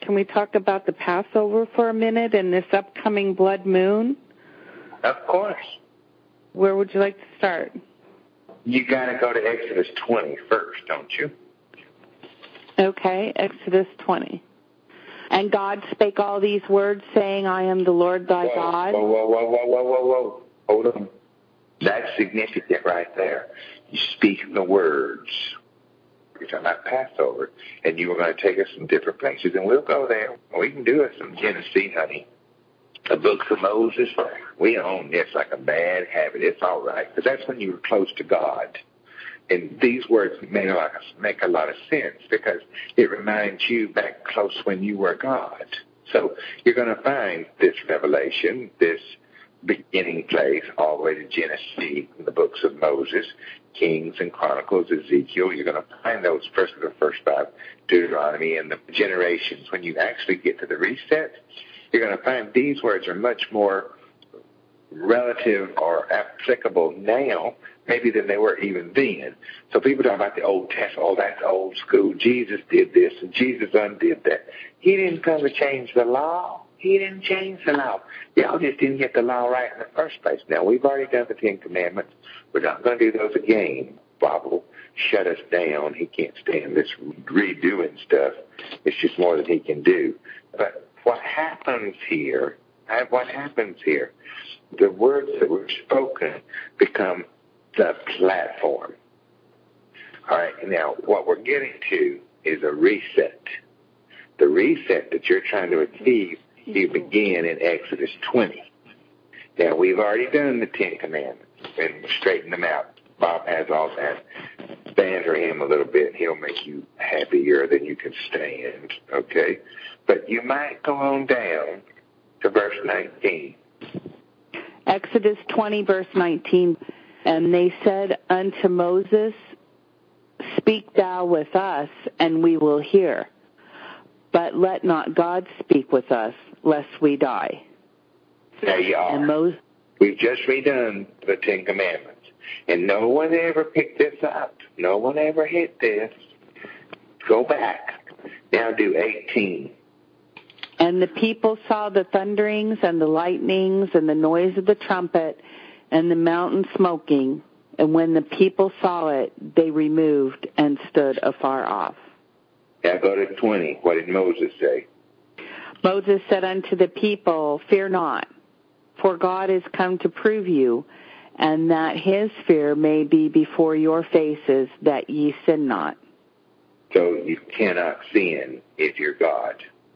can we talk about the Passover for a minute and this upcoming blood moon? Of course. Where would you like to start? You got to go to Exodus 20 first, don't you? Okay, Exodus 20. And God spake all these words, saying, I am the Lord thy God. Whoa. Hold on. That's significant right there. You speak the words. You're talking about Passover, and you were going to take us some different places, and we'll go there. We can do it some Genesis, honey. The books of Moses, we own this like a bad habit. It's all right, because that's when you were close to God. And these words make a lot of sense, because it reminds you back close when you were God. So you're going to find this revelation, this beginning place, all the way to Genesis, in the books of Moses, Kings and Chronicles, Ezekiel. You're going to find those first of the first 5, Deuteronomy, and the generations. When you actually get to the reset, you're going to find these words are much more relative or applicable now, maybe than they were even then. So people talk about the Old Testament, oh, that's old school. Jesus did this and Jesus undid that. He didn't come to change the law. He didn't change the law. Y'all just didn't get the law right in the first place. Now, we've already done the 10 Commandments. We're not going to do those again. Bob will shut us down. He can't stand this redoing stuff. It's just more than he can do. But what happens here, the words that were spoken become the platform. All right, now what we're getting to is a reset. The reset that you're trying to achieve, you begin in Exodus 20. Now, we've already done the 10 Commandments and straightened them out. Bob has all that. Banter him a little bit. He'll make you happier than you can stand, okay? But you might go on down to verse 19. Exodus 20, verse 19. And they said unto Moses, Speak thou with us, and we will hear. But let not God speak with us, lest we die. There you are. We've just redone the 10 Commandments. And no one ever picked this up. No one ever hit this. Go back. Now do 18. And the people saw the thunderings and the lightnings and the noise of the trumpet and the mountain smoking. And when the people saw it, they removed and stood afar off. Now go to 20. What did Moses say? Moses said unto the people, Fear not, for God is come to prove you, and that his fear may be before your faces, that ye sin not. So you cannot sin if you're God.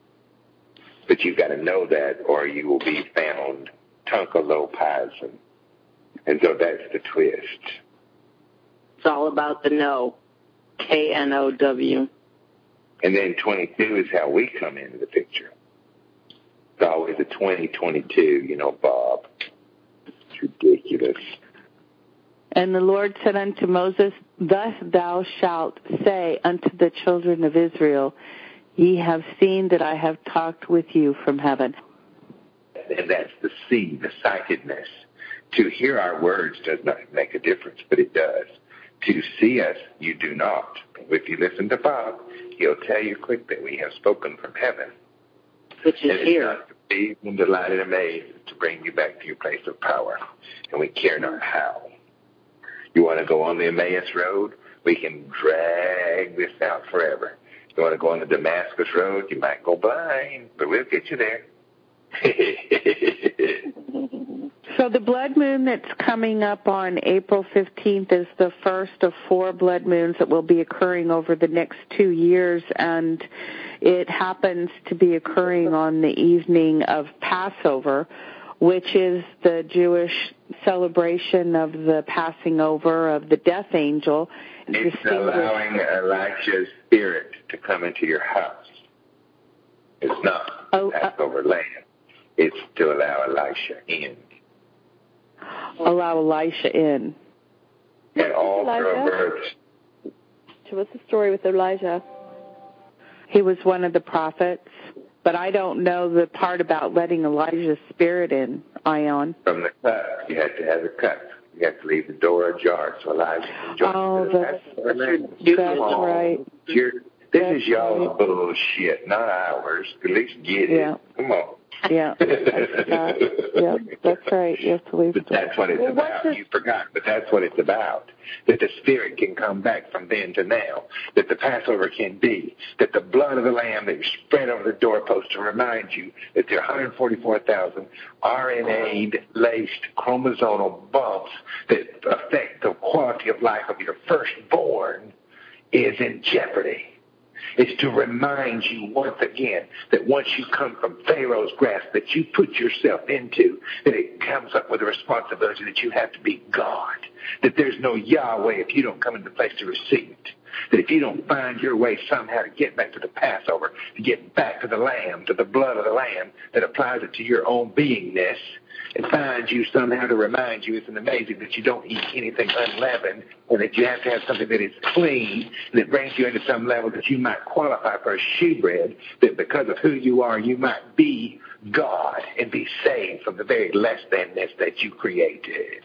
But you've got to know that, or you will be found tunkalopizing. And so that's the twist. It's all about the know. K-N-O-W. And then 22 is how we come into the picture. It's always a 2022, you know, Bob. It's ridiculous. And the Lord said unto Moses, Thus thou shalt say unto the children of Israel, Ye have seen that I have talked with you from heaven. And that's the see, the sightedness. To hear our words does not make a difference, but it does. To see us, you do not. If you listen to Bob, he'll tell you quick that we have spoken from heaven. Which is here. To be and delighted and amazed to bring you back to your place of power. And we care not how. You want to go on the Emmaus Road? We can drag this out forever. You want to go on the Damascus Road? You might go blind, but we'll get you there. So the blood moon that's coming up on April 15th is the first of 4 blood moons that will be occurring over the next 2 years, and it happens to be occurring on the evening of Passover, which is the Jewish celebration of the passing over of the death angel. It's allowing Elijah's spirit to come into your house. It's not Passover lamb. It's to allow Elisha in. Allow Elisha in. And all through births. What's the story with Elijah? He was one of the prophets, but I don't know the part about letting Elijah's spirit in, Ion. From the cup. You had to have a cup. You have to leave the door ajar so Elijah can join. Oh, that's right. This is y'all's bullshit, not ours. At least get it. Come on. Yeah, that's right. Yes, but that's what it's about. You forgot, but that's what it's about. That the Spirit can come back from then to now. That the Passover can be. That the blood of the Lamb that you spread over the doorpost to remind you that there are 144,000 RNA laced chromosomal bumps that affect the quality of life of your firstborn is in jeopardy. It's to remind you once again that once you come from Pharaoh's grasp that you put yourself into, that it comes up with a responsibility that you have to be God. That there's no Yahweh if you don't come into the place to receive it. That if you don't find your way somehow to get back to the Passover, to get back to the Lamb, to the blood of the Lamb that applies it to your own beingness, and finds you somehow to remind you, it's amazing that you don't eat anything unleavened, and that you have to have something that is clean, and that brings you into some level that you might qualify for a shewbread, that because of who you are, you might be God and be saved from the very less thanness that you created.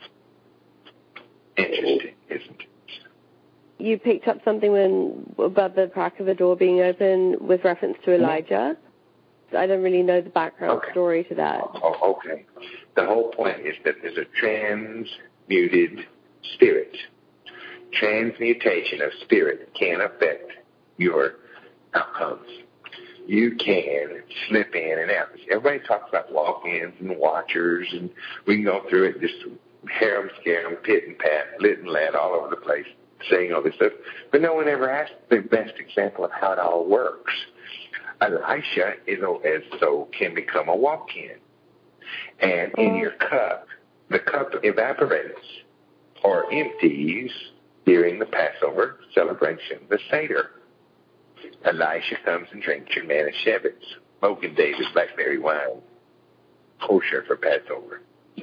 Interesting, isn't it? You picked up something about the crack of a door being open with reference to Elijah. I don't really know the background story to that. Oh, okay. The whole point is that there's a transmuted spirit. Transmutation of spirit can affect your outcomes. You can slip in and out. Everybody talks about walk-ins and watchers, and we can go through it, just harem, scarum, pit and pat, lit and lad all over the place, saying all this stuff. But no one ever asked the best example of how it all works. Elisha can become a walk-in. And in your cup, the cup evaporates or empties during the Passover celebration, the Seder. Elisha comes and drinks your manna shevitz, Mogen David blackberry wine, kosher for Passover.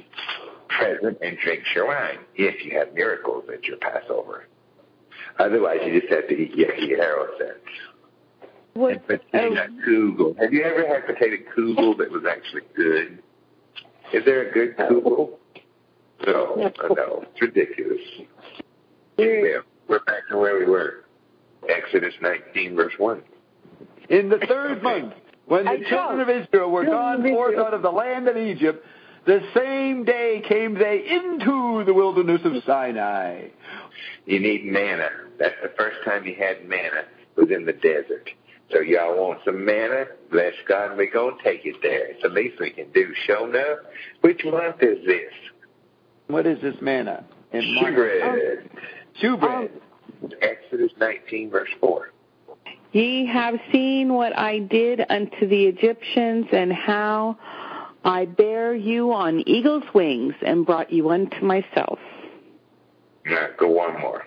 Present and drinks your wine if you have miracles at your Passover. Otherwise, you just have to eat Yeki Harosets. And potato kugel. Have you ever had potato kugel that was actually good? Is there a good kugel? No, it's ridiculous. Yeah, we're back to where we were. Exodus 19, verse 1. In the third month, when the children of Israel were gone forth out of the land of Egypt, the same day came they into the wilderness of Sinai. You need manna. That's the first time you had manna, was in the desert. So y'all want some manna? Bless God, we're going to take it there. It's the least we can do. Show enough. Which month is this? What is this manna? Shewbread. Shewbread. Exodus 19, verse 4. Ye have seen what I did unto the Egyptians, and how I bare you on eagle's wings, and brought you unto myself. Now, go one more.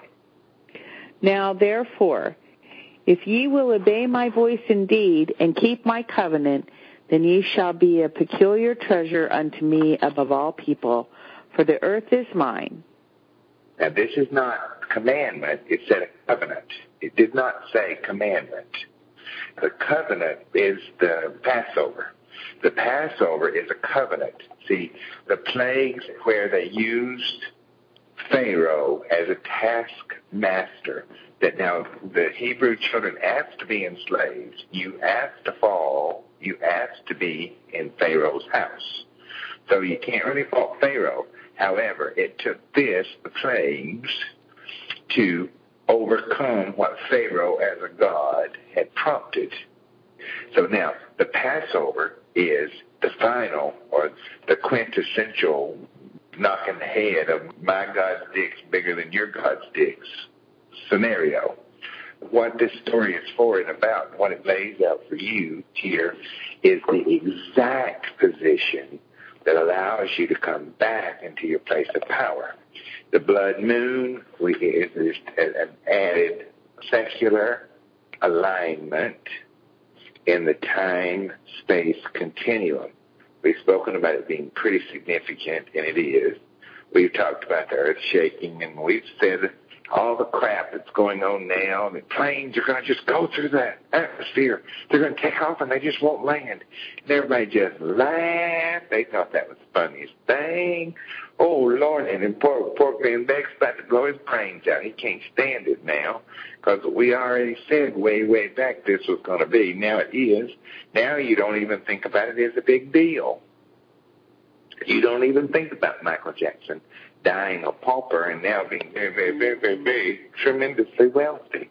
Now, therefore, if ye will obey my voice indeed, and keep my covenant, then ye shall be a peculiar treasure unto me above all people, for the earth is mine. Now, this is not commandment. It said a covenant. It did not say commandment. The covenant is the Passover. The Passover is a covenant. See, the plagues where they used Pharaoh as a taskmaster, that now the Hebrew children asked to be enslaved. You asked to fall. You asked to be in Pharaoh's house. So you can't really fault Pharaoh. However, it took the plagues, to overcome what Pharaoh as a god had prompted. So now, the Passover is the final, or the quintessential knocking the head of my God's dick's bigger than your God's dick's scenario. What this story is for and about, what it lays out for you here, is the exact position that allows you to come back into your place of power. The blood moon is an added secular alignment in the time-space continuum. We've spoken about it being pretty significant, and it is. We've talked about the earth shaking, and we've said all the crap that's going on now. The planes are going to just go through the atmosphere. They're going to take off and they just won't land. And everybody just laughed. They thought that was the funniest thing. Oh, Lord. And then poor man Beck's about to blow his brains out. He can't stand it now because we already said way back this was going to be. Now it is. Now you don't even think about it as a big deal. You don't even think about Michael Jackson dying a pauper and now being very tremendously wealthy.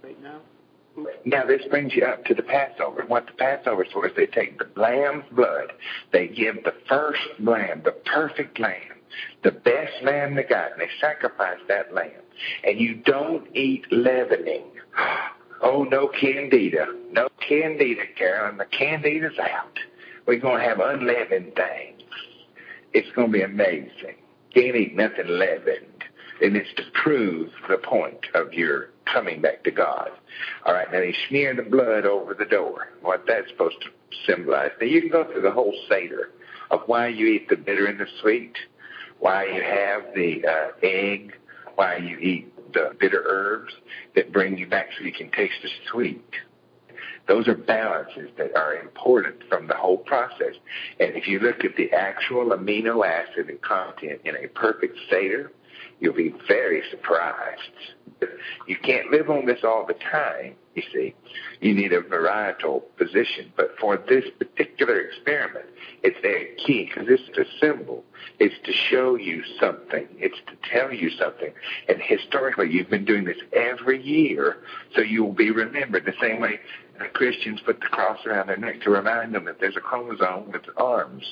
Now this brings you up to the Passover. What the Passover is for is they take the lamb's blood. They give the first lamb, the perfect lamb, the best lamb they got, and they sacrifice that lamb. And you don't eat leavening. Oh, no candida. No candida, Carolyn. The candida's out. We're going to have unleavened things. It's going to be amazing. Can't eat nothing leavened. And it's to prove the point of your coming back to God. All right, now they smear the blood over the door. What that's supposed to symbolize. Now you can go through the whole Seder of why you eat the bitter and the sweet, why you have the egg, why you eat the bitter herbs that bring you back so you can taste the sweet. Those are balances that are important from the whole process. And if you look at the actual amino acid and content in a perfect Seder, you'll be very surprised. You can't live on this all the time, you see. You need a varietal position. But for this particular experiment, it's very key because it's a symbol. It's to show you something. It's to tell you something. And historically, you've been doing this every year, so you will be remembered the same way the Christians put the cross around their neck to remind them that there's a chromosome with arms.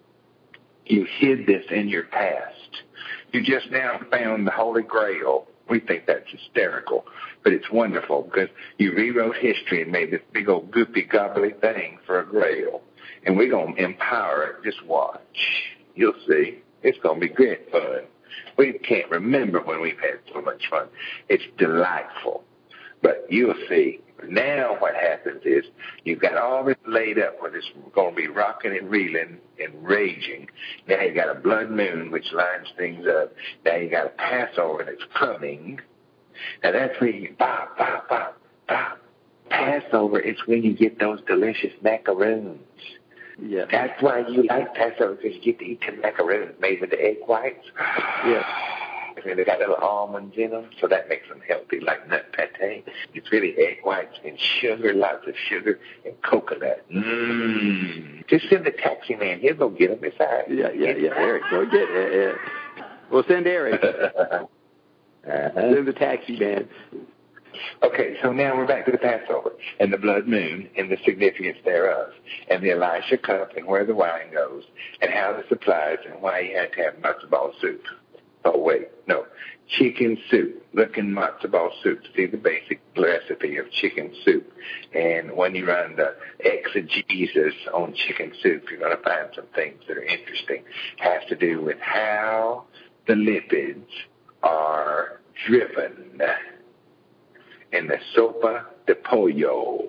You hid this in your past. You just now found the Holy Grail. We think that's hysterical, but it's wonderful because you rewrote history and made this big old goopy gobbly thing for a grail. And we're going to empower it. Just watch. You'll see. It's going to be great fun. We can't remember when we've had so much fun. It's delightful. But you'll see. Now what happens is you've got all this laid up where it's going to be rocking and reeling and raging. Now you got a blood moon which lines things up. Now you got a Passover that's coming. Now that's where you bop. Passover is when you get those delicious macaroons. Yeah. That's why you like Passover because you get to eat the macaroons made with the egg whites. Yeah. And they got little almonds in them, so that makes them healthy, like nut pate. It's really egg whites and sugar, lots of sugar, and coconut. Just send the taxi man. He'll go get them. It's all right. Yeah. Eric, go get it. We'll send Eric. Send the taxi man. Okay, so now we're back to the Passover and the blood moon and the significance thereof and the Elisha cup and where the wine goes and how this applies and why you had to have matzo ball soup. Oh, wait, no. Chicken soup. Look in matzo ball soup. See the basic recipe of chicken soup. And when you run the exegesis on chicken soup, you're going to find some things that are interesting. It has to do with how the lipids are driven in the sopa de pollo.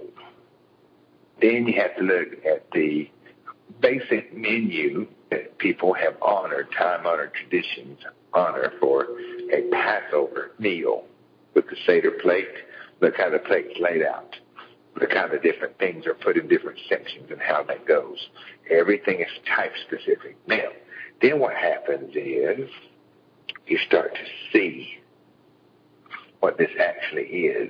Then you have to look at the basic menu that people have honored, time-honored traditions, honor for a Passover meal with the Seder plate. Look how the plate's laid out. Look how the different things are put in different sections and how that goes. Everything is type-specific. Now, then what happens is you start to see what this actually is.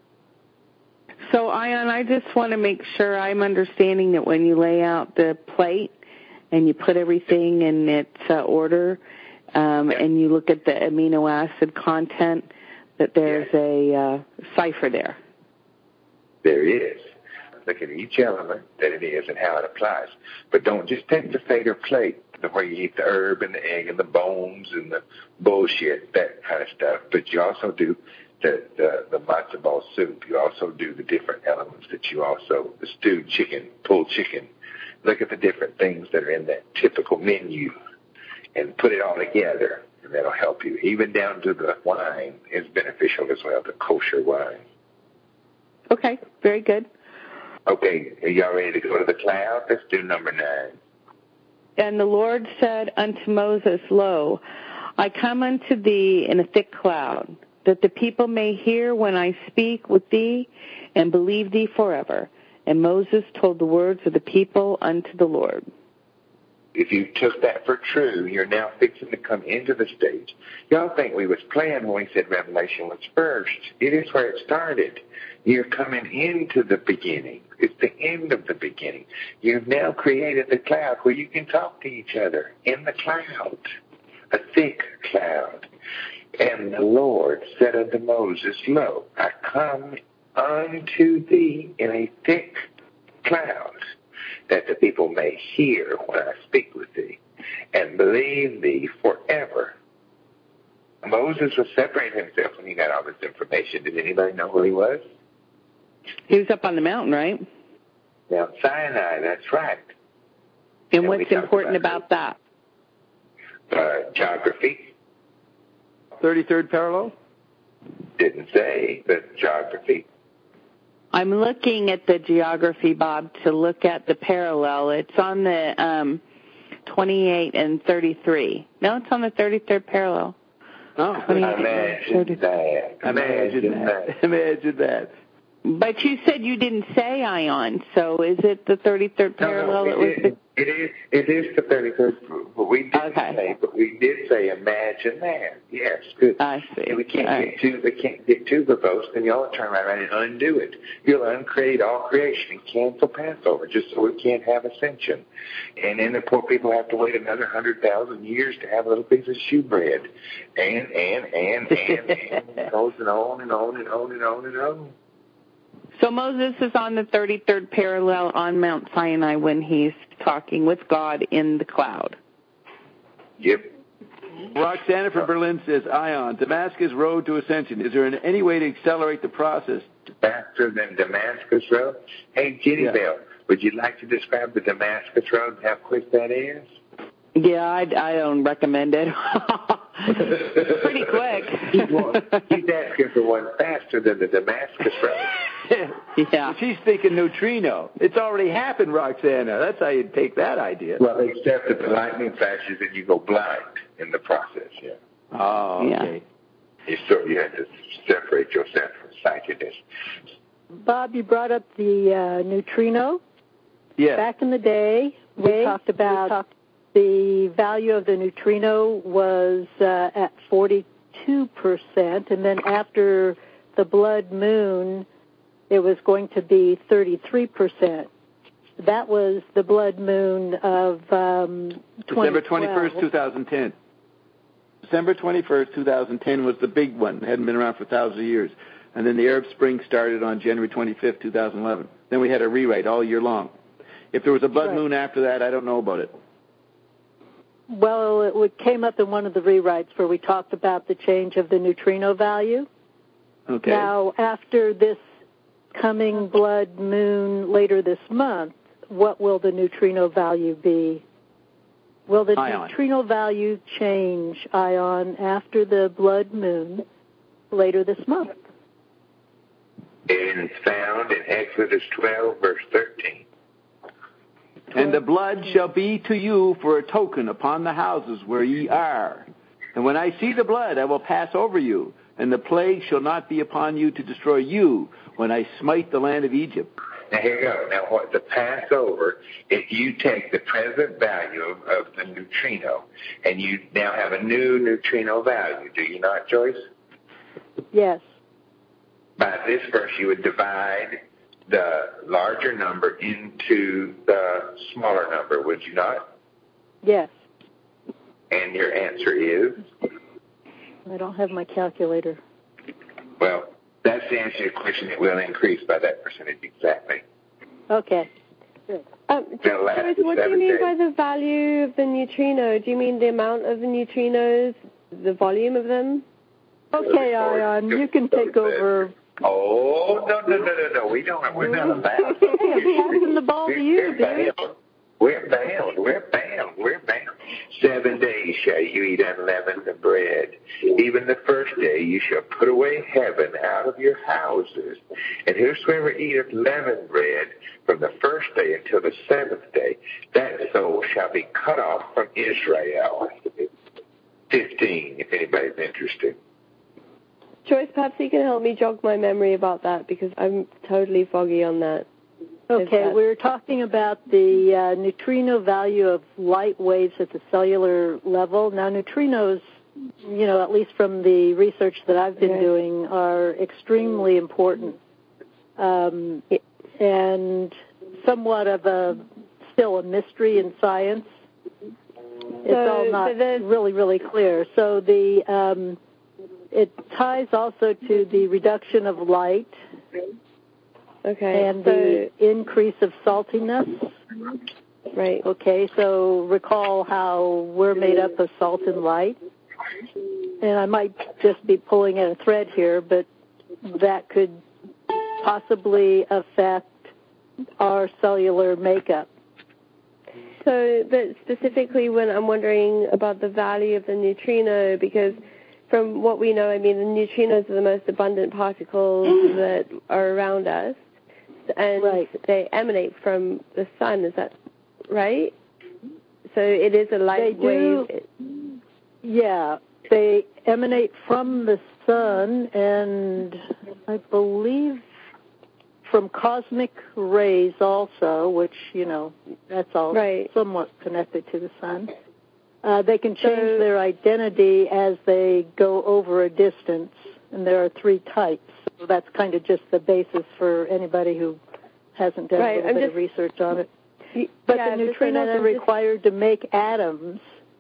So, Ion, I just want to make sure I'm understanding that when you lay out the plate and you put everything in its order, and you look at the amino acid content, that there's a cipher there. There is. Look at each element that it is and how it applies. But don't just take the Seder plate where you eat the herb and the egg and the bones and the bullshit, that kind of stuff. But you also do the matzo ball soup. You also do the different elements that you also, the stewed chicken, pulled chicken. Look at the different things that are in that typical menu and put it all together, and that'll help you. Even down to the wine is beneficial as well, the kosher wine. Okay, very good. Okay, are y'all ready to go to the cloud? Let's do number 9. And the Lord said unto Moses, Lo, I come unto thee in a thick cloud, that the people may hear when I speak with thee and believe thee forever. And Moses told the words of the people unto the Lord. If you took that for true, you're now fixing to come into the stage. Y'all think we was playing when we said Revelation was first. It is where it started. You're coming into the beginning. It's the end of the beginning. You've now created the cloud where you can talk to each other in the cloud, a thick cloud. And the Lord said unto Moses, Lo, I come unto thee in a thick cloud, that the people may hear when I speak with thee, and believe thee forever. Moses was separating himself when he got all this information. Did anybody know who he was? He was up on the mountain, right? Mount Sinai, that's right. And what's important about that? Geography. 33rd parallel? Didn't say, but geography. I'm looking at the geography, Bob, to look at the parallel. It's on the 28 and 33. No, it's on the 33rd parallel. Oh, imagine that. Imagine that. But you said you didn't say ion, so is it the 33rd parallel? It is the 33rd, but we didn't say. But we did say imagine that. Yes, good. I see. And we can't get too verbose, then y'all turn right around and undo it. You'll uncreate all creation and cancel Passover just so we can't have ascension. And then the poor people have to wait another 100,000 years to have a little piece of shoe bread. And it goes on and on and on and on and on. So Moses is on the 33rd parallel on Mount Sinai when he's talking with God in the cloud. Yep. Roxana from Berlin says, Ion, Damascus Road to Ascension. Is there any way to accelerate the process? Faster than Damascus Road? Hey, Jenny Bell, would you like to describe the Damascus Road and how quick that is? Yeah, I don't recommend it. Pretty quick. He's asking for one faster than the Damascus Road. Yeah. She's thinking neutrino. It's already happened, Roxana. That's how you'd take that idea. Well, except that the lightning flashes and you go blind in the process, yeah. Oh, okay. Yeah. You have to separate yourself from sightedness. Bob, you brought up the neutrino. Yes. Back in the day, we talked about the value of the neutrino was at 42%, and then after the blood moon, it was going to be 33%. That was the blood moon of December 21st, 2010. December 21st, 2010 was the big one. It hadn't been around for thousands of years. And then the Arab Spring started on January 25th, 2011. Then we had a rewrite all year long. If there was a blood moon after that, I don't know about it. Well, it came up in one of the rewrites where we talked about the change of the neutrino value. Okay. Now, after this coming blood moon later this month, what will the neutrino value be? Will the neutrino value change, Ion, after the blood moon later this month? And it's found in Exodus 12, verse 13. And the blood shall be to you for a token upon the houses where ye are. And when I see the blood, I will pass over you, and the plague shall not be upon you to destroy you when I smite the land of Egypt. Now, here you go. Now, what the Passover, if you take the present value of the neutrino, and you now have a new neutrino value, do you not, Joyce? Yes. By this verse, you would divide the larger number into the smaller number, would you not? Yes. And your answer is? I don't have my calculator. Well, that's the answer to your question. It will increase by that percentage exactly. Okay. Good. What do you mean by the value of the neutrino? Do you mean the amount of the neutrinos, the volume of them? Okay, Ion, you can take over. Oh, no. We're not about passing the ball to you, dude. We're bound. 7 days shall you eat unleavened bread. Even the first day you shall put away heaven out of your houses. And whosoever eateth leavened bread from the first day until the seventh day, that soul shall be cut off from Israel. 15, if anybody's interested. Joyce, perhaps you can help me jog my memory about that because I'm totally foggy on that. Okay, we're talking about the neutrino value of light waves at the cellular level. Now, neutrinos, at least from the research that I've been doing, are extremely important and somewhat of still a mystery in science. It's all not really, really clear. So it ties also to the reduction of light. Okay. And the increase of saltiness. Right. Okay, so recall how we're made up of salt and light. And I might just be pulling at a thread here, but that could possibly affect our cellular makeup. So, but specifically when I'm wondering about the value of the neutrino, because from what we know, the neutrinos are the most abundant particles that are around us. And they emanate from the sun, is that right? So it is a light wave. Yeah, they emanate from the sun and I believe from cosmic rays also, which, that's all somewhat connected to the sun. They can change their identity as they go over a distance, and there are 3 types. So that's kind of just the basis for anybody who hasn't done a little bit of research on it. But the neutrinos are required to make atoms,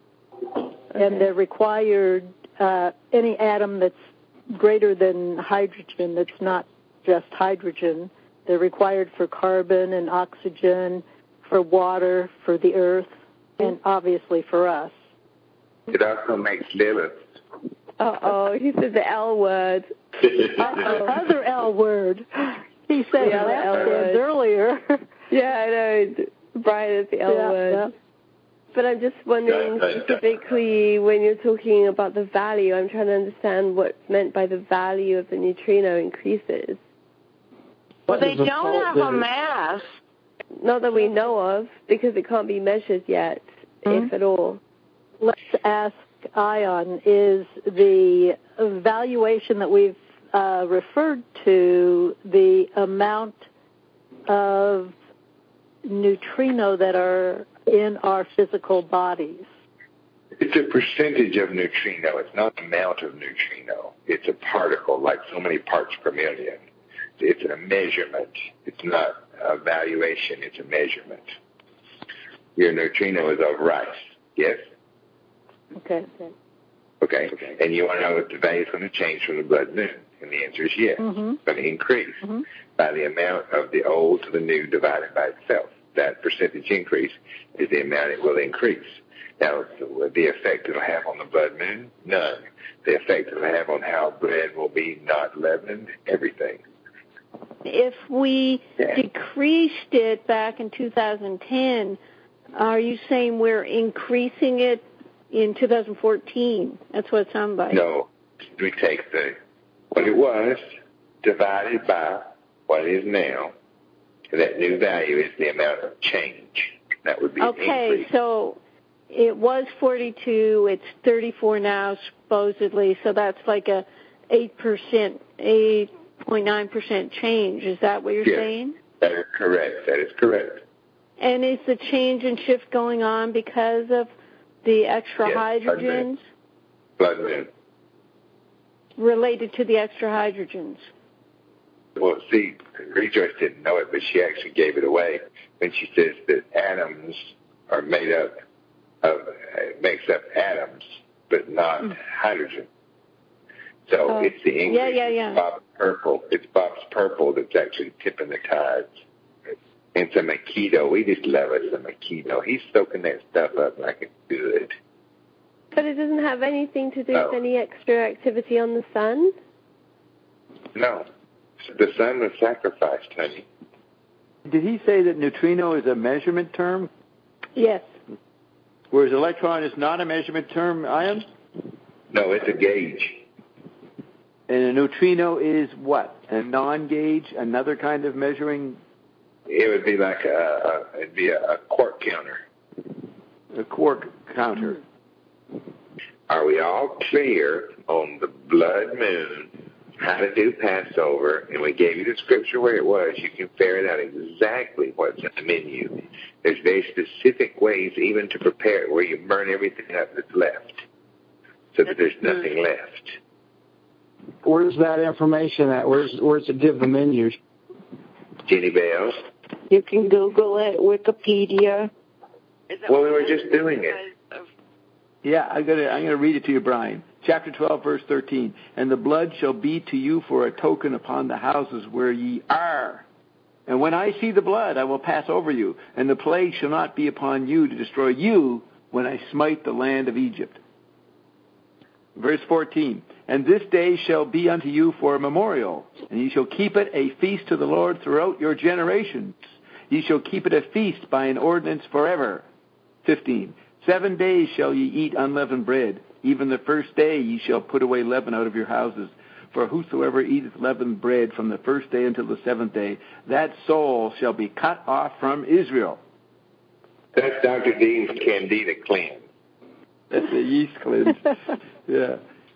and they're required, any atom that's greater than hydrogen, that's not just hydrogen, they're required for carbon and oxygen, for water, for the earth, and obviously for us. It also makes Lilith. Uh-oh, he said the L word. Other L word. He said the L word earlier. Yeah, I know. Brian is the L word. Yeah. But I'm just wondering specifically when you're talking about the value, I'm trying to understand what's meant by the value of the neutrino increases. Well, they don't have a mass. Not that we know of, because it can't be measured yet, if at all. Let's ask Ion, is the valuation that we've referred to the amount of neutrino that are in our physical bodies? It's a percentage of neutrino. It's not the amount of neutrino. It's a particle, like so many parts per million. It's a measurement. It's not a valuation. It's a measurement. Your neutrino is of rice. Yes? Okay. And you want to know if the value is going to change from the blood moon. And the answer is yes. It's going to increase by the amount of the old to the new divided by itself. That percentage increase is the amount it will increase. Now, the effect it will have on the blood moon, none. The effect it will have on how bread will be not leavened, everything. If we decreased it back in 2010, are you saying we're increasing it in 2014? That's what it sounds like. No. We take what it was divided by what it is now. And that new value is the amount of change. That would be an increase. Okay, so it was 42. It's 34 now, supposedly. So that's like a 8%, 8.9% change. Is that what you're saying? That is correct. That is correct. And is the change and shift going on because of the extra hydrogens? Blood moon. Related to the extra hydrogens. Well, see, Rejoice didn't know it, but she actually gave it away when she says that atoms are makes up atoms, but not hydrogen. So it's the increase. Yeah. Bob's purple. It's Bob's purple that's actually tipping the tides. And some Aikido. We just love us some Aikido. He's soaking that stuff up like it's good. But it doesn't have anything to do with any extra activity on the sun? No. The sun was sacrificed, honey. Did he say that neutrino is a measurement term? Yes. Whereas electron is not a measurement term, Ion? No, it's a gauge. And a neutrino is what? A non-gauge, another kind of measuring? It would be like a quark counter. A quark counter. Are we all clear on the blood moon how to do Passover, and we gave you the scripture where it was. You can ferret out exactly what's in the menu. There's very specific ways even to prepare it where you burn everything up that's left so that there's nothing left. Where's that information at? Where's it give the menus? Jenny Bells? You can Google it, Wikipedia. Well, we were just doing it. Yeah, I'm gonna read it to you, Brian. Chapter 12, verse 13. And the blood shall be to you for a token upon the houses where ye are. And when I see the blood, I will pass over you, and the plague shall not be upon you to destroy you when I smite the land of Egypt. Verse 14. And this day shall be unto you for a memorial, and ye shall keep it a feast to the Lord throughout your generations. Ye shall keep it a feast by an ordinance forever. 15. 7 days shall ye eat unleavened bread. Even the first day ye shall put away leaven out of your houses. For whosoever eateth leavened bread from the first day until the seventh day, that soul shall be cut off from Israel. That's Dr. Dean's Candida cleanse. That's the yeast cleanse. Yeah.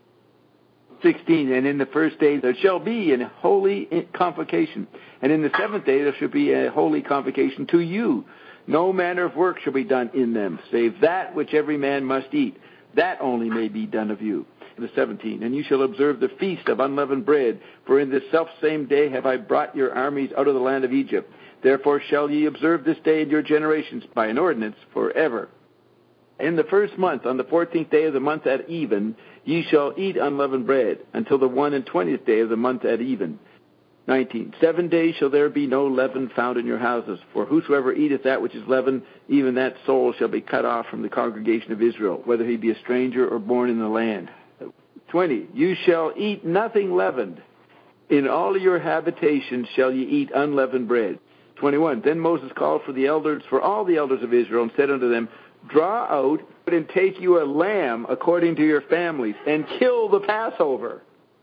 16. And in the first day there shall be a holy convocation. And in the seventh day there shall be a holy convocation to you. No manner of work shall be done in them, save that which every man must eat. That only may be done of you. The 17. And you shall observe the feast of unleavened bread, for in this selfsame day have I brought your armies out of the land of Egypt. Therefore shall ye observe this day in your generations by an ordinance forever. In the first month, on the 14th day of the month at even, ye shall eat unleavened bread, until the 21st day of the month at even. 19. 7 days shall there be no leaven found in your houses, for whosoever eateth that which is leavened, even that soul shall be cut off from the congregation of Israel, whether he be a stranger or born in the land. 20. You shall eat nothing leavened. In all your habitations shall ye eat unleavened bread. 21. Then Moses called for all the elders of Israel, and said unto them, Draw out and take you a lamb according to your families, and kill the Passover.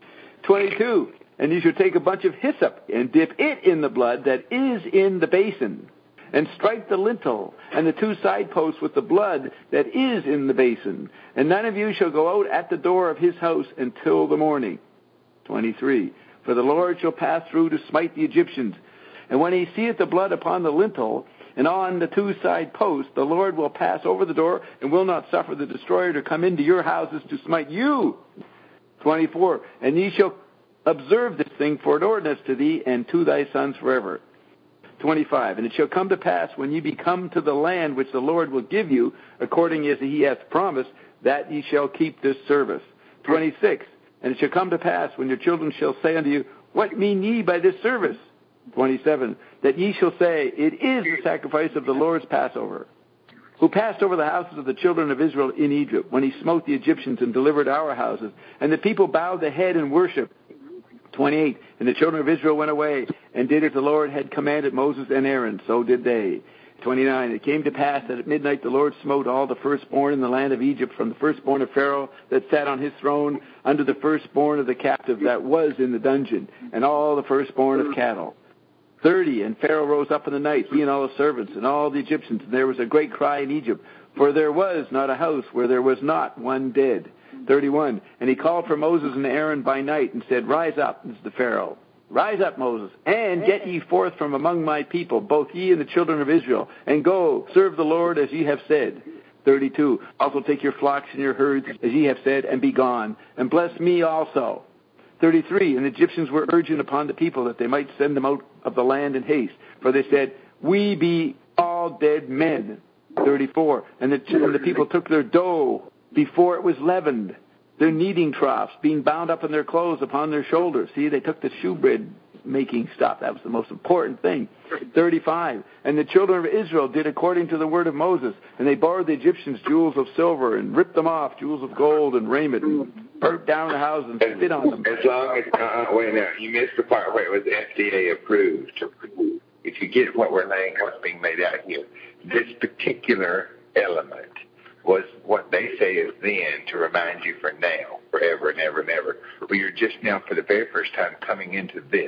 22. And you shall take a bunch of hyssop, and dip it in the blood that is in the basin, and strike the lintel and the 2 side posts with the blood that is in the basin. And none of you shall go out at the door of his house until the morning. 23. For the Lord shall pass through to smite the Egyptians. And when he seeth the blood upon the lintel and on the 2 side posts, the Lord will pass over the door, and will not suffer the destroyer to come into your houses to smite you. 24. And ye shall observe this thing for an ordinance to thee and to thy sons forever. 25. And it shall come to pass, when ye be come to the land which the Lord will give you, according as he hath promised, that ye shall keep this service. 26. And it shall come to pass, when your children shall say unto you, What mean ye by this service? 27. That ye shall say, It is the sacrifice of the Lord's Passover, who passed over the houses of the children of Israel in Egypt, when he smote the Egyptians and delivered our houses. And the people bowed the head and worshipped. 28. And the children of Israel went away, and did as the Lord had commanded Moses and Aaron, so did they. 29. It came to pass that at midnight the Lord smote all the firstborn in the land of Egypt, from the firstborn of Pharaoh that sat on his throne, unto the firstborn of the captive that was in the dungeon, and all the firstborn of cattle. 30. And Pharaoh rose up in the night, he and all his servants, and all the Egyptians, and there was a great cry in Egypt, for there was not a house where there was not one dead. 31. And he called for Moses and Aaron by night, and said, Rise up, this is the Pharaoh, rise up, Moses, and get ye forth from among my people, both ye and the children of Israel, and go, serve the Lord as ye have said. 32. Also take your flocks and your herds, as ye have said, and be gone, and bless me also. 33. And the Egyptians were urgent upon the people that they might send them out of the land in haste, for they said, We be all dead men. 34. And the people took their dough before it was leavened, their kneading troughs being bound up in their clothes upon their shoulders. See, they took the shewbread making stuff. That was the most important thing. 35. And the children of Israel did according to the word of Moses, and they borrowed the Egyptians jewels of silver, and ripped them off, jewels of gold and raiment, and burnt down the house and spit on them. As long as, wait now, you missed the part where it was FDA approved. If you get what we're laying, what's being laid out here, this particular element was what they say is then to remind you for now, forever and ever and ever. But you're just now, for the very first time, coming into this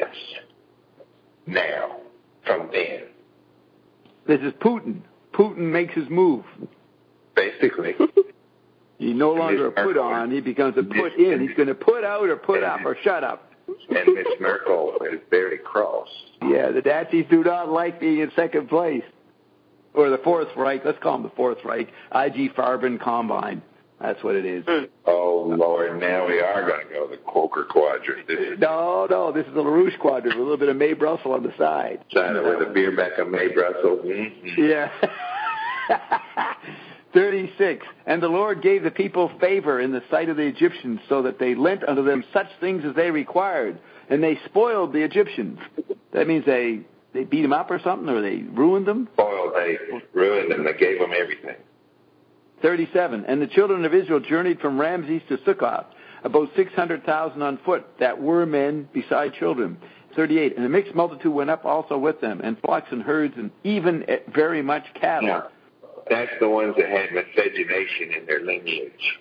now, from then. This is Putin. Putin makes his move. Basically. He's no longer a put on, he becomes a put in. He's going to put out or put up or shut up. And Miss Merkel is very cross. Yeah, the Nazis do not like being in second place. Or the Fourth Reich. Let's call them the Fourth Reich. IG Farben Combine. That's what it is. Oh, Lord, now we are going to go the Quaker Quadrant. No, this is the LaRouche Quadrant with a little bit of May Brussels on the side. With a beer back of May Brussels. Mm-hmm. Yeah. 36. And the Lord gave the people favor in the sight of the Egyptians, so that they lent unto them such things as they required. And they spoiled the Egyptians. That means they beat them up or something, or they ruined them? They ruined them. They gave them everything. 37. And the children of Israel journeyed from Ramses to Succoth, about 600,000 on foot, that were men beside children. 38. And the mixed multitude went up also with them, and flocks and herds, and even very much cattle. Yeah. That's the ones that had miscegenation in their lineage.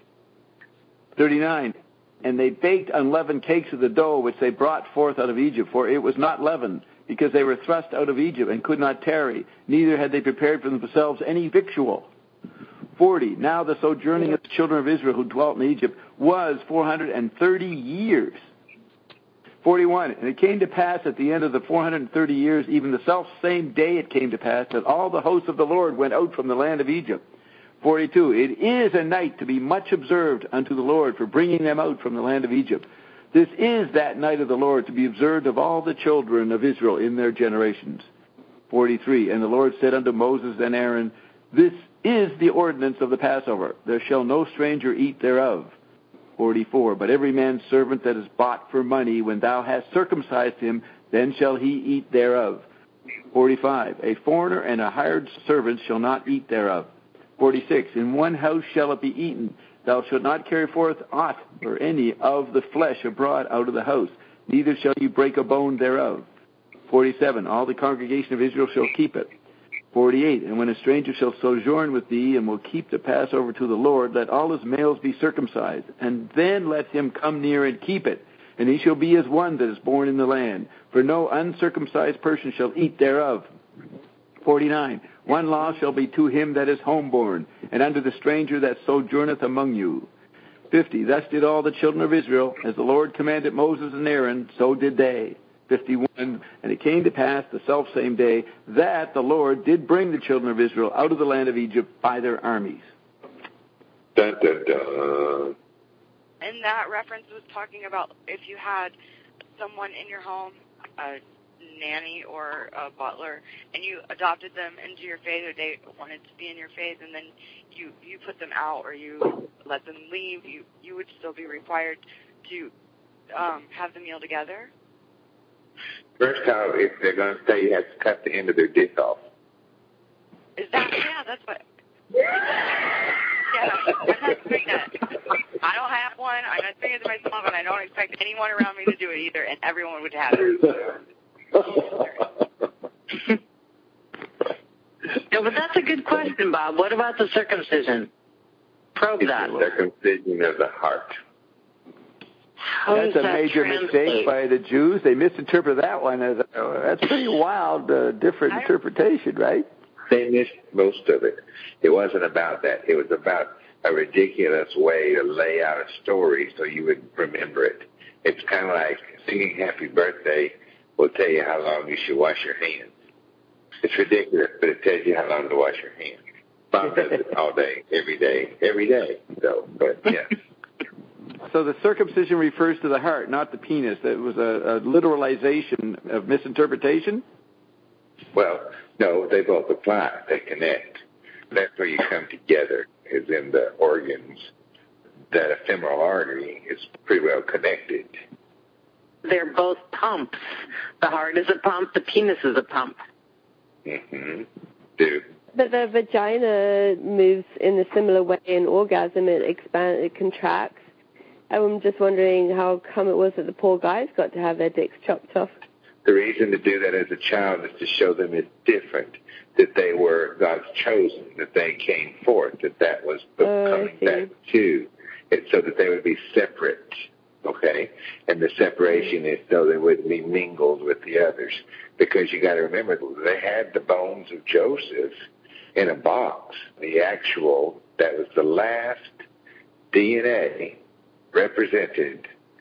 39. And they baked unleavened cakes of the dough which they brought forth out of Egypt, for it was not leavened, because they were thrust out of Egypt and could not tarry, neither had they prepared for themselves any victual. 40. Now the sojourning of the children of Israel who dwelt in Egypt was 430 years. 41. And it came to pass at the end of the 430 years, even the self-same day it came to pass, that all the hosts of the Lord went out from the land of Egypt. 42. It is a night to be much observed unto the Lord for bringing them out from the land of Egypt. This is that night of the Lord to be observed of all the children of Israel in their generations. 43. And the Lord said unto Moses and Aaron, This is the ordinance of the Passover. There shall no stranger eat thereof. 44. But every man's servant that is bought for money, when thou hast circumcised him, then shall he eat thereof. 45. A foreigner and a hired servant shall not eat thereof. 46. In one house shall it be eaten. Thou shalt not carry forth aught or any of the flesh abroad out of the house, neither shall you break a bone thereof. 47. All the congregation of Israel shall keep it. 48. And when a stranger shall sojourn with thee, and will keep the Passover to the Lord, let all his males be circumcised, and then let him come near and keep it. And he shall be as one that is born in the land. For no uncircumcised person shall eat thereof. 49. One law shall be to him that is homeborn, and unto the stranger that sojourneth among you. 50. Thus did all the children of Israel, as the Lord commanded Moses and Aaron, so did they. 51. And it came to pass the selfsame day that the Lord did bring the children of Israel out of the land of Egypt by their armies. Dun, dun, dun. And that reference was talking about if you had someone in your home, a nanny or a butler, and you adopted them into your faith, or they wanted to be in your faith, and then you put them out, or you let them leave, you would still be required to have the meal together? First off, if they're going to stay, you have to cut the end of their dick off. Is that, yeah, that's what... Yeah, I'm not doing that. I don't have one, I'm not doing it to myself, and I don't expect anyone around me to do it either, and everyone would have it. Yeah, but that's a good question, Bob. What about the circumcision? Probe that. The circumcision of the heart. That's a major mistake by the Jews. They misinterpret that one as that's pretty wild, different interpretation, right? They missed most of it. It wasn't about that. It was about a ridiculous way to lay out a story so you would remember it. It's kind of like singing Happy Birthday will tell you how long you should wash your hands. It's ridiculous, but it tells you how long to wash your hands. Bob does it all day, every day. So, but yeah. So the circumcision refers to the heart, not the penis. That was a literalization of misinterpretation? Well, no, they both apply. They connect. That's where you come together, is in the organs. That femoral artery is pretty well connected. They're both pumps. The heart is a pump. The penis is a pump. Mm-hmm. Dude. But the vagina moves in a similar way in orgasm. It expands, it contracts. I'm just wondering how come it was that the poor guys got to have their dicks chopped off. The reason to do that as a child is to show them it's different, that they were God's chosen, that they came forth, that was coming back to. It's so that they would be separate, okay? And the separation is so they wouldn't be mingled with the others. Because you got to remember, they had the bones of Joseph in a box. The actual, that was the last DNA represented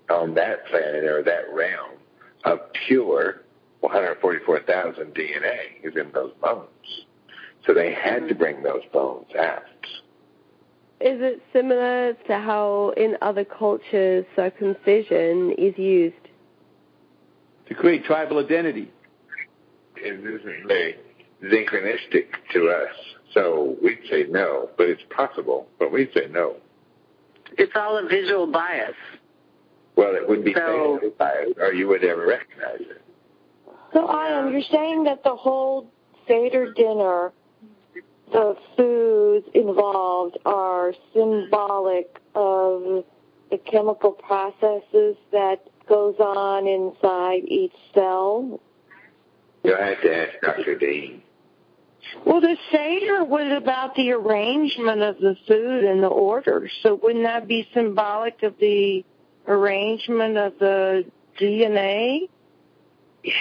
on that planet or that realm of pure 144,000 DNA is in those bones. So they had to bring those bones out. Is it similar to how in other cultures circumcision is used? To create tribal identity. It isn't very synchronistic to us. So we'd say no, but it's possible, but we'd say no. It's all a visual bias. Well, it would be visual bias, or you would never recognize it. So, Ian, you're saying that the whole Seder dinner, the foods involved are symbolic of the chemical processes that goes on inside each cell? You'll have to ask Dr. Dean. Well, the Seder was about the arrangement of the food and the order, so wouldn't that be symbolic of the arrangement of the DNA? Yes.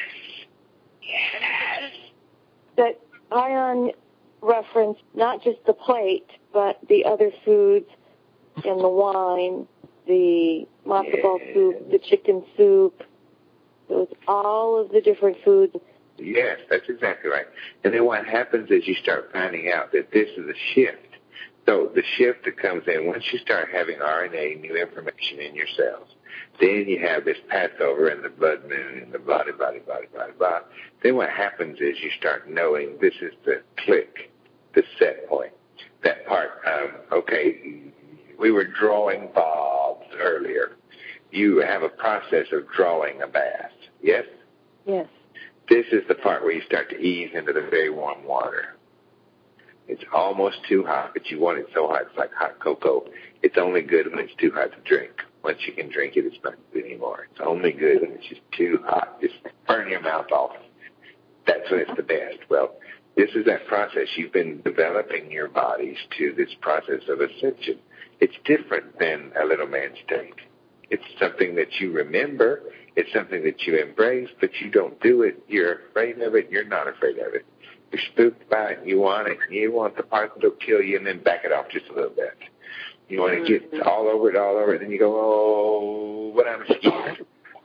That Ion referenced not just the plate, but the other foods and the wine, the matzo ball soup, the chicken soup. So it's all of the different foods. Yes, that's exactly right. And then what happens is you start finding out that this is a shift. So the shift that comes in, once you start having RNA, new information in your cells, then you have this Passover and the blood moon and the blah, blah, blah, blah, blah. Then what happens is you start knowing this is the click, the set point. That part, okay, we were drawing bulbs earlier. You have a process of drawing a bath, yes? Yes. This is the part where you start to ease into the very warm water. It's almost too hot, but you want it so hot it's like hot cocoa. It's only good when it's too hot to drink. Once you can drink it, it's not good anymore. It's only good when it's just too hot. Just burn your mouth off. That's when it's the best. Well, this is that process. You've been developing your bodies to this process of ascension. It's different than a little man state. It's something that you remember. It's something that you embrace, but you don't do it. You're afraid of it. You're not afraid of it. You're spooked by it. You want it. You want the part that'll kill you and then back it off just a little bit. You want to get all over it. Then you go, oh, but I'm scared.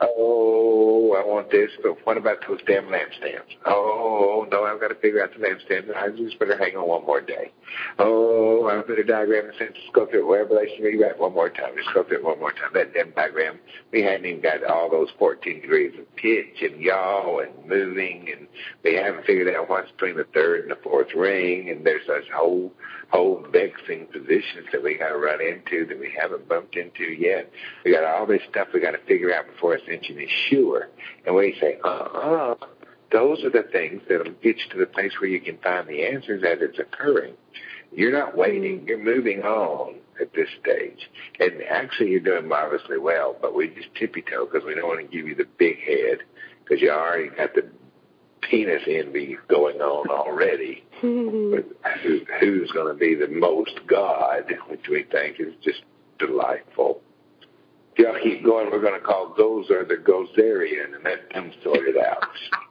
Oh, I want this, but what about those damn lampstands? Oh, no, I've got to figure out the lampstands. I just better hang on one more day. Oh, I better diagram the sense, go through it, Revelation, read back one more time. Just go through it one more time. That damn diagram, we hadn't even got all those 14 degrees of pitch and yaw and moving, and we haven't figured out what's between the third and the fourth ring, and there's such whole vexing positions that we got to run into that we haven't bumped into yet. We got all this stuff we got to figure out before ascension is sure. And we say, those are the things that'll get you to the place where you can find the answers as it's occurring. You're not waiting. You're moving on at this stage. And actually you're doing marvelously well, but we just tippy-toe because we don't want to give you the big head because you already got the penis envy going on already. But who's going to be the most God, which we think is just delightful. If y'all keep going, we're going to call Gozer the Gozerian and let them sort it out.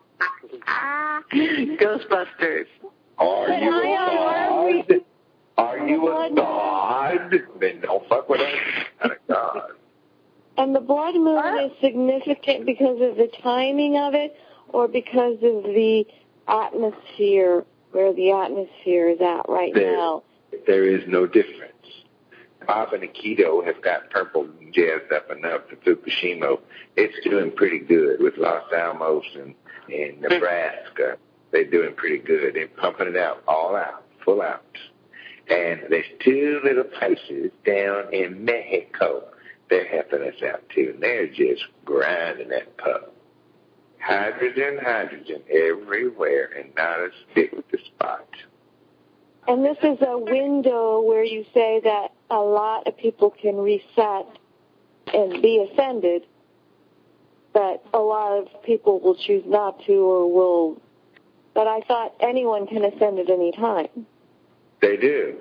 Ghostbusters. Are you a God? Are you a God? Then don't fuck with us. Not a God. And the blood moon is significant because of the timing of it or because of the atmosphere, where the atmosphere is at right now? There is no difference. Bob and Aikido have got purple jazzed up enough to Fukushima. It's doing pretty good with Los Alamos and Nebraska. They're doing pretty good. They're pumping it out, all out, full out. And there's two little places down in Mexico. They're helping us out, too. And they're just grinding that pup. Hydrogen everywhere and not a stick with the spot. And this is a window where you say that a lot of people can reset and be ascended, but a lot of people will choose not to or will. But I thought anyone can ascend at any time. They do.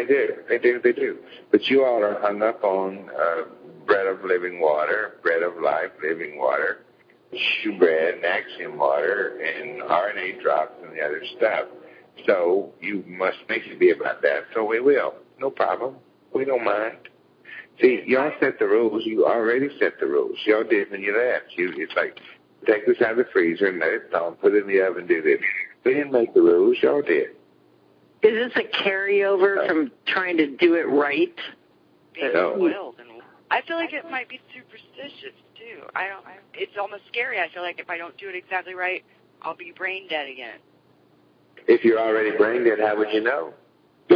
But you all are hung up on bread of living water, bread of life, living water, shoe bread, and axiom water, and RNA drops and the other stuff. So you must make it be about that. So we will. No problem. We don't mind. See, y'all set the rules. You already set the rules. Y'all did when you left. It's like, take this out of the freezer and let it thaw, put it in the oven, do this. We didn't make the rules. Y'all did. Is this a carryover from trying to do it right? No. I feel like it might be superstitious, too. It's almost scary. I feel like if I don't do it exactly right, I'll be brain dead again. If you're already brain dead, how would you know? But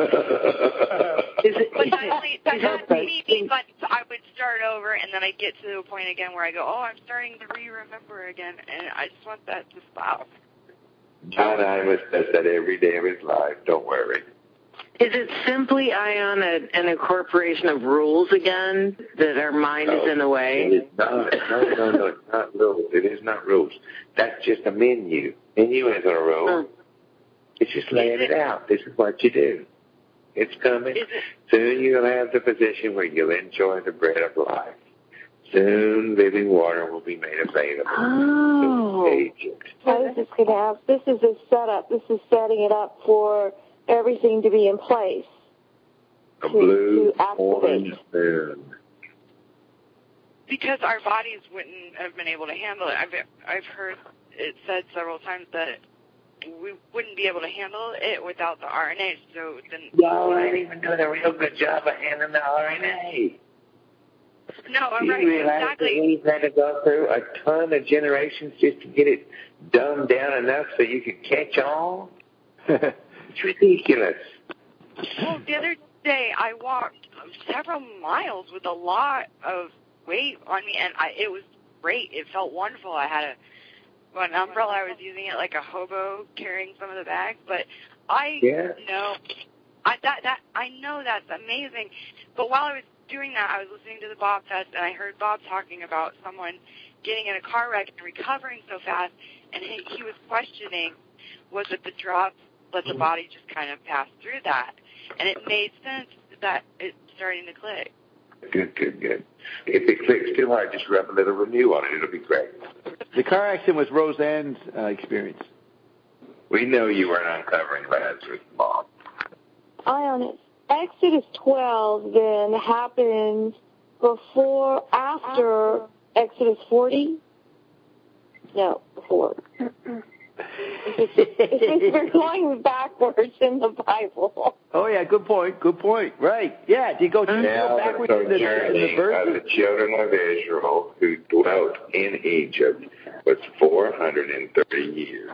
I would start over, and then I get to the point again where I go, I'm starting to re-remember again, and I just want that to stop. John Imus does that every day of his life. Don't worry. Is it simply, Ion, an incorporation of rules again, that our mind is in the way? It is not. No, it's not rules. It is not rules. That's just a menu. Menu isn't a rule. It's just laying it out. This is what you do. It's coming. Soon you'll have the position where you'll enjoy the bread of life. Soon living water will be made available. Oh. This is a setup. This is setting it up for everything to be in place. A blue orange moon. Because our bodies wouldn't have been able to handle it. I've heard it said several times that we wouldn't be able to handle it without the RNA. So then y'all ain't even doing a real good job of handling the RNA. No, I'm right. You realize exactly. That we've had to go through a ton of generations just to get it dumbed down enough so you can catch on? It's ridiculous. Well, the other day I walked several miles with a lot of weight on me, and it was great. It felt wonderful. I had an umbrella. I was using it like a hobo carrying some of the bags, but I know that's amazing. But while I was doing that, I was listening to the Bob Fest, and I heard Bob talking about someone getting in a car wreck and recovering so fast, and he was questioning, was it the drugs? Let the body just kind of pass through that. And it made sense that it's starting to click. Good. If it clicks too hard, just rub a little Renew on it. It'll be great. The car accident was Roseanne's experience. We know you weren't uncovering Lazarus, Mom. Ion, Exodus 12 then happens after Exodus 40? No, before. We're going backwards in the Bible. Oh, yeah, good point. Right. Yeah, do you go backwards in the verse? The children of Israel who dwelt in Egypt was 430 years.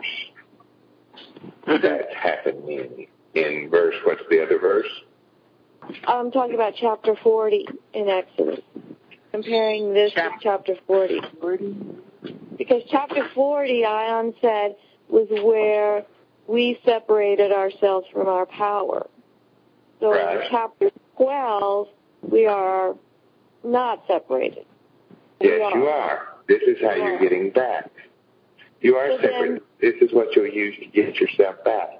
That's happening in verse, what's the other verse? I'm talking about chapter 40 in Exodus. Comparing this to chapter 40. Because chapter 40, Ion said, was where we separated ourselves from our power. So in chapter 12, we are not separated. Yes, you are. This is how you're getting back. You are separated. This is what you'll use to get yourself back.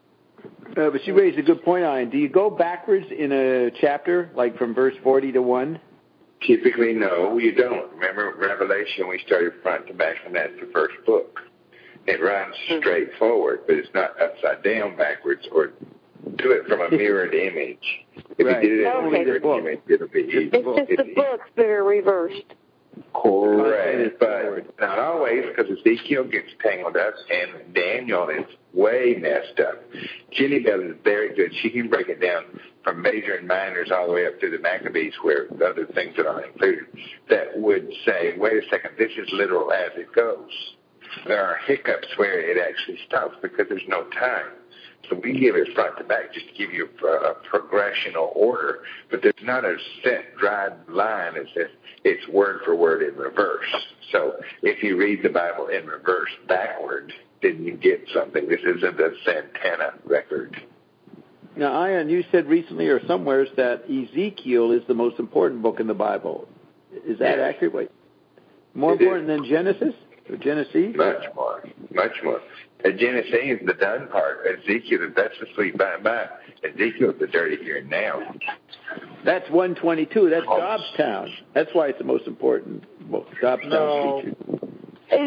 But she raised a good point, Ian. Do you go backwards in a chapter, like from verse 40 to 1? Typically, no, you don't. Remember, Revelation, we started front to back, and that's the first book. It runs straight forward, but it's not upside down backwards or do it from a mirrored image. If you did it in a mirrored image, it'll be easy. It's just the books that are reversed. Correct, but not always, because Ezekiel gets tangled up and Daniel is way messed up. Jenny Bell is very good. She can break it down from major and minors all the way up through the Maccabees, where the other things that aren't included, that would say, wait a second, this is literal as it goes. There are hiccups where it actually stops because there's no time. So we give it front to back just to give you a progressional order, but there's not a set dried line that says it's word for word in reverse. So if you read the Bible in reverse backward, then you get something. This isn't a Santana record. Now, Ian, you said recently or somewhere that Ezekiel is the most important book in the Bible. Is that accurate? Wait. More important than Genesis? Or Genesis? Much more. Genesis is the done part. Ezekiel, that's the sweet by and by. Ezekiel's the dirty here and now. That's 122. That's Jobstown. That's why it's the most important book. Jobstown feature.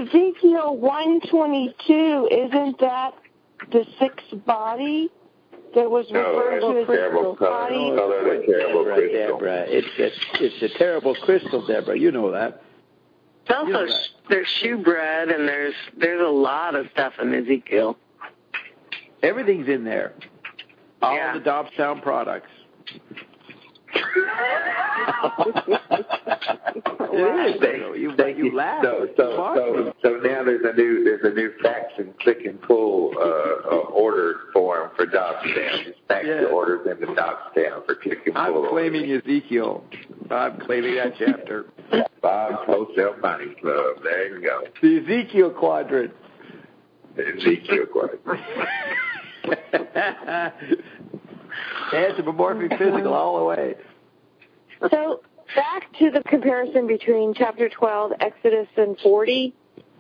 Ezekiel 122, isn't that the sixth body that was referred to as terrible body? Color, the terrible crystal. Deborah. It's a terrible crystal, Deborah. You know that. Also, there's shewbread, and there's a lot of stuff in Ezekiel. Everything's in there. All the Dobstown products. You laugh. So now there's a new fax and click and pull order form for Dobstown. Just fax the orders into Dobstown for click and pull. I'm claiming Ezekiel. I'm claiming that chapter. Bob's Wholesale Money Club. There you go. The Ezekiel Quadrant. The Ezekiel Quadrant. Anthropomorphic physical all the way. So back to the comparison between chapter 12, Exodus, and 40,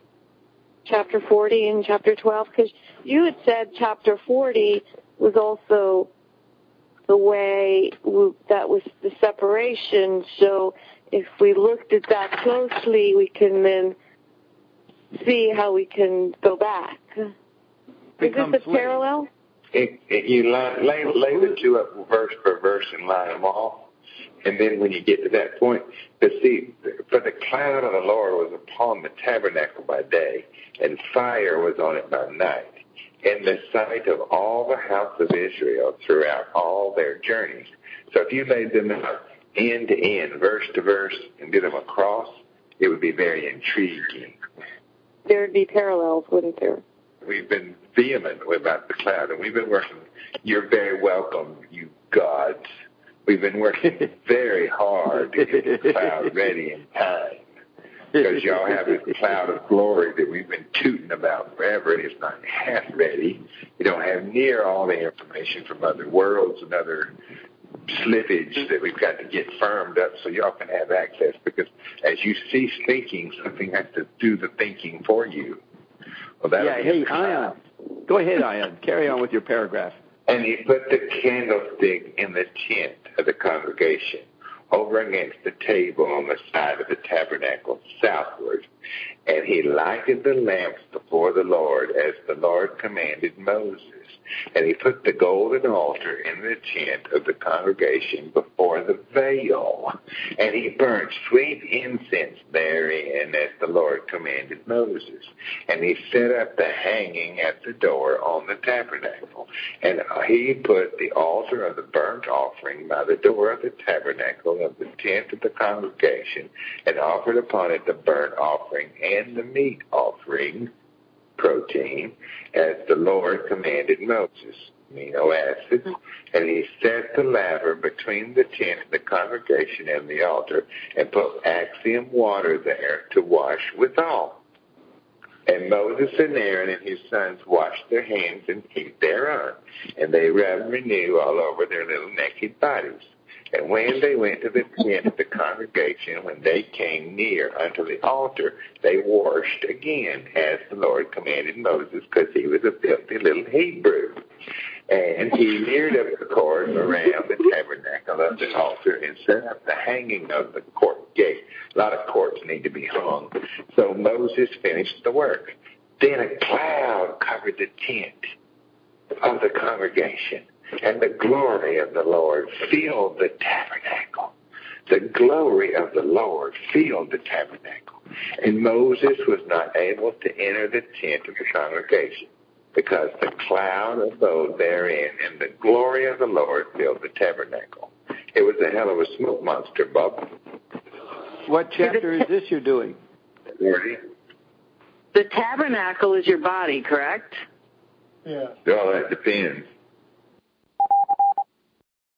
chapter 40 and chapter 12, because you had said chapter 40 was also the way that was the separation. So if we looked at that closely, we can then see how we can go back. Is this a parallel? You lay the two up verse per verse and line them off. And then when you get to that point, for the cloud of the Lord was upon the tabernacle by day, and fire was on it by night, in the sight of all the house of Israel throughout all their journeys. So if you laid them out end to end, verse to verse, and did them across, it would be very intriguing. There would be parallels, wouldn't there? We've been vehement about the cloud, and we've been working. You're very welcome, you gods. We've been working very hard to get the cloud ready in time, because y'all have this cloud of glory that we've been tooting about forever, and it's not half ready. You don't have near all the information from other worlds and other slippage that we've got to get firmed up so y'all can have access, because as you cease thinking, something has to do the thinking for you. Well, hey, Ion. Go ahead, Ion. Carry on with your paragraph. And he put the candlestick in the tent of the congregation, over against the table on the side of the tabernacle southward. And he lighted the lamps before the Lord, as the Lord commanded Moses. And he put the golden altar in the tent of the congregation before the veil. And he burnt sweet incense therein, as the Lord commanded Moses. And he set up the hanging at the door on the tabernacle. And he put the altar of the burnt offering by the door of the tabernacle of the tent of the congregation, and offered upon it the burnt offering and the meat offering, protein, as the Lord commanded Moses, amino acids. And he set the laver between the tent of the congregation and the altar, and put axiom water there to wash withal. And Moses and Aaron and his sons washed their hands and feet thereon, and they rubbed renew all over their little naked bodies. And when they went to the tent of the congregation, when they came near unto the altar, they washed again, as the Lord commanded Moses, because he was a filthy little Hebrew. And he neared up the court around the tabernacle of the altar, and set up the hanging of the court gate. A lot of courts need to be hung. So Moses finished the work. Then a cloud covered the tent of the congregation, and the glory of the Lord filled the tabernacle. The glory of the Lord filled the tabernacle. And Moses was not able to enter the tent of the congregation, because the cloud abode therein, and the glory of the Lord filled the tabernacle. It was a hell of a smoke monster, Bob. What chapter is this you're doing? 40. The tabernacle is your body, correct? Yeah. Well, that depends.